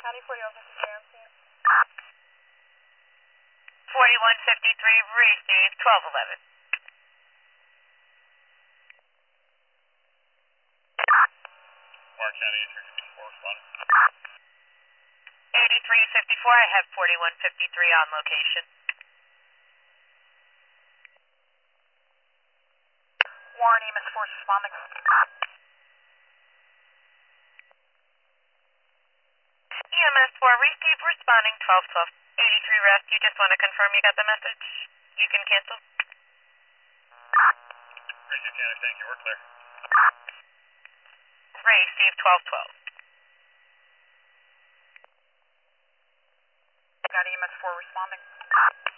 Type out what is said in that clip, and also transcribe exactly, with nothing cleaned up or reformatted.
County forty-one fifty-three on scene. forty-one fifty-three, receive twelve eleven. Warren County eighty-three fifty-four responding. eighty-three fifty-four, I have forty-one fifty-three on location. Warren, E M S force responding. E M S four, receive, responding twelve twelve. eighty-three rescue, just want to confirm you got the message. You can cancel. Ranger County, thank you, we're clear. Receive twelve twelve. Got E M S four responding.